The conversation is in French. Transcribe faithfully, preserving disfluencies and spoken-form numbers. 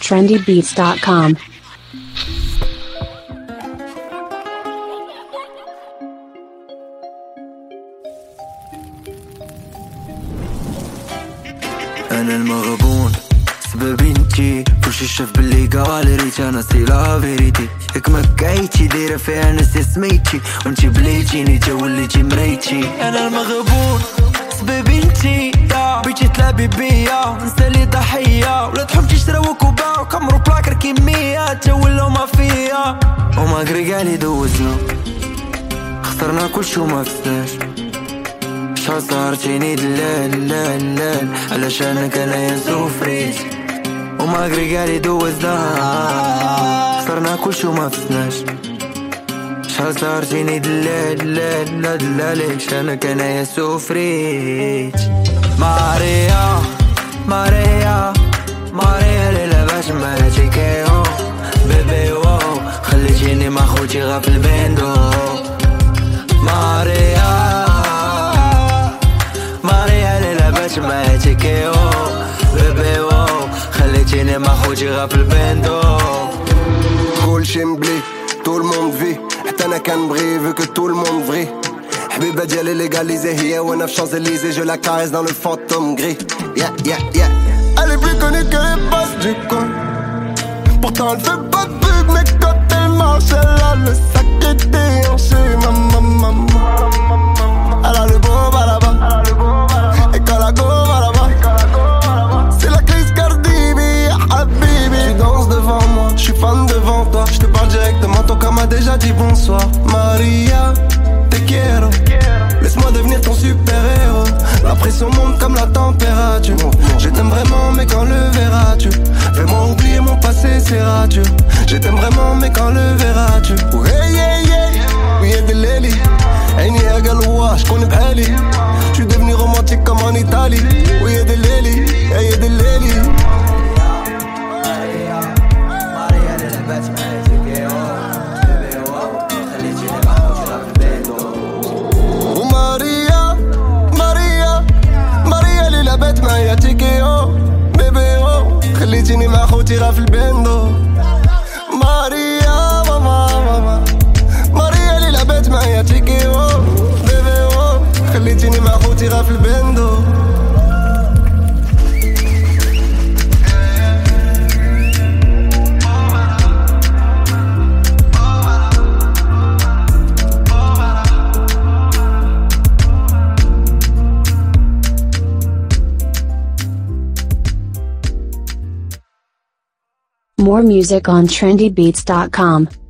trendy beats dot com. أنا المغبون سبب انتي كلشي شاف بلي قال ريت أنا سي لا فيريتي ياك ما كايتي دايرة فيها ناس سميتي وانتي بليتيني تا وليتي مريتي. أنا المغبون سبب انتي بغيتي تلعبي بيا نسالي ضحية ولا تحب تشراوك وباع وكمرو بلاكر كمية تا ولاو مافيا وما قري قالي دوزنا خسرنا كلشي وما فزناش شحال سهرتيني دلال دلال دلال علشانك انايا سوفريت وما قري قالي دوزنا خسرنا كلشي وما فزناش شحال سهرتيني دلال دلال دلال دلال علشانك انايا سوفريت. ماريا ماريا ماريا ليلة باش ما تيكيو بيبي واو خليتيني مع خوتي غا في البندو. ماريا ماريا ليلة باش ما تيكيو بيبي واو خليتيني مع خوتي غا في البندو. كلشي مبلي tout le monde vit حتى انا كنبغي vu que tout le monde vrille. حبيبة ديالي ليغاليزي هي وانا في Champs-Élysées je la caresse dans le fantôme gris. Yeah yeah yeah. Elle est plus connue que les boss du coin. Pourtant elle fait pas de pub mais quand elle marche elle a le sac et déhanché. Maman maman. Elle a le beau balaba. Et quand la go balaba. C'est la crise Cardi B, Habibi. Tu danses devant moi, je suis fan devant toi. Je te parle directement, ton cœur m'a déjà dit bonsoir. Maria, te quiero. Laisse-moi devenir ton super-héros. La pression monte comme la température. Je t'aime vraiment mais quand le verras-tu? Fais-moi oublier mon passé, c'est radieux. Je t'aime vraiment mais quand le verras-tu? Hey yeah yeah. Oui y'a des Lely. Aini ya galwa, j'connais b'hali. J'suis devenu romantique comme en Italie. Oui y'a des Lely. Hey y'a des Lely. معايا تيكيو بيبي او خليتيني مع خوتي غا في البندو. ماريا ماما ماما ماريا اللي لعبت معايا تيكيو بيبي او خليتيني مع خوتي غا في البندو. More music on trendy beats dot com.